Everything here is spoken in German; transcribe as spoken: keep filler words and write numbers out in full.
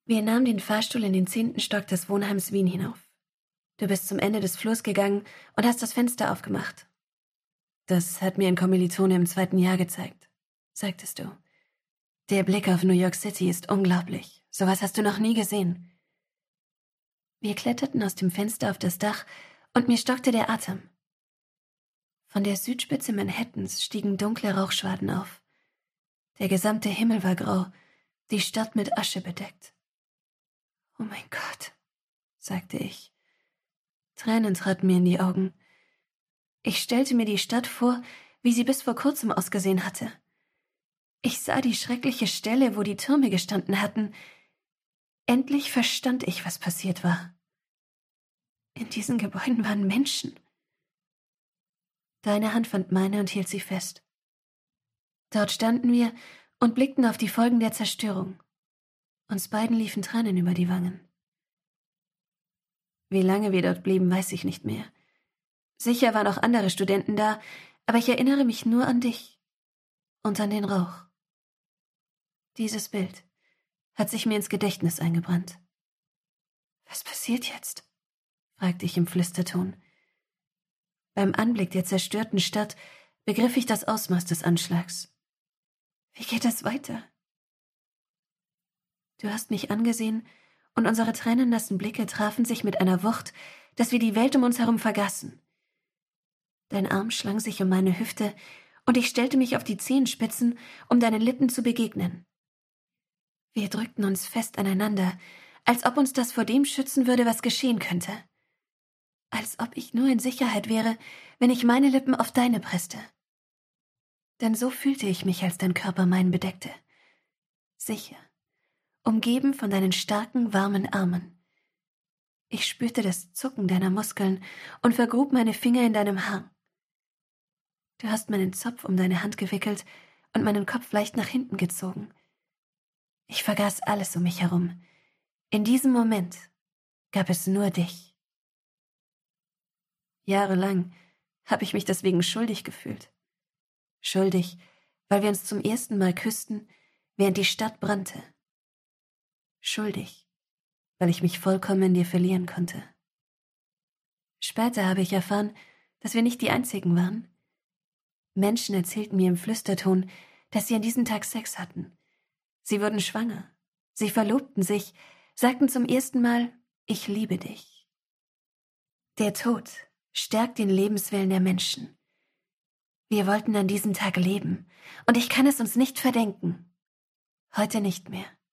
Wir nahmen den Fahrstuhl in den zehnten Stock des Wohnheims Wien hinauf. Du bist zum Ende des Flurs gegangen und hast das Fenster aufgemacht. Das hat mir ein Kommilitone im zweiten Jahr gezeigt, sagtest du. Der Blick auf New York City ist unglaublich. Sowas hast du noch nie gesehen. Wir kletterten aus dem Fenster auf das Dach und mir stockte der Atem. Von der Südspitze Manhattans stiegen dunkle Rauchschwaden auf. Der gesamte Himmel war grau, die Stadt mit Asche bedeckt. »Oh mein Gott«, sagte ich. Tränen traten mir in die Augen. Ich stellte mir die Stadt vor, wie sie bis vor kurzem ausgesehen hatte. Ich sah die schreckliche Stelle, wo die Türme gestanden hatten. Endlich verstand ich, was passiert war. In diesen Gebäuden waren Menschen. Deine Hand fand meine und hielt sie fest. Dort standen wir und blickten auf die Folgen der Zerstörung. Uns beiden liefen Tränen über die Wangen. Wie lange wir dort blieben, weiß ich nicht mehr. Sicher waren auch andere Studenten da, aber ich erinnere mich nur an dich und an den Rauch. Dieses Bild hat sich mir ins Gedächtnis eingebrannt. »Was passiert jetzt?« fragte ich im Flüsterton. Beim Anblick der zerstörten Stadt begriff ich das Ausmaß des Anschlags. Wie geht es weiter? Du hast mich angesehen und unsere tränennassen Blicke trafen sich mit einer Wucht, dass wir die Welt um uns herum vergaßen. Dein Arm schlang sich um meine Hüfte und ich stellte mich auf die Zehenspitzen, um deinen Lippen zu begegnen. Wir drückten uns fest aneinander, als ob uns das vor dem schützen würde, was geschehen könnte. Als ob ich nur in Sicherheit wäre, wenn ich meine Lippen auf deine presste. Denn so fühlte ich mich, als dein Körper meinen bedeckte. Sicher, umgeben von deinen starken, warmen Armen. Ich spürte das Zucken deiner Muskeln und vergrub meine Finger in deinem Haar. Du hast meinen Zopf um deine Hand gewickelt und meinen Kopf leicht nach hinten gezogen. Ich vergaß alles um mich herum. In diesem Moment gab es nur dich. Jahrelang habe ich mich deswegen schuldig gefühlt. Schuldig, weil wir uns zum ersten Mal küssten, während die Stadt brannte. Schuldig, weil ich mich vollkommen in dir verlieren konnte. Später habe ich erfahren, dass wir nicht die Einzigen waren. Menschen erzählten mir im Flüsterton, dass sie an diesem Tag Sex hatten. Sie wurden schwanger, sie verlobten sich, sagten zum ersten Mal, ich liebe dich. Der Tod stärkt den Lebenswillen der Menschen. Wir wollten an diesem Tag leben, und ich kann es uns nicht verdenken. Heute nicht mehr.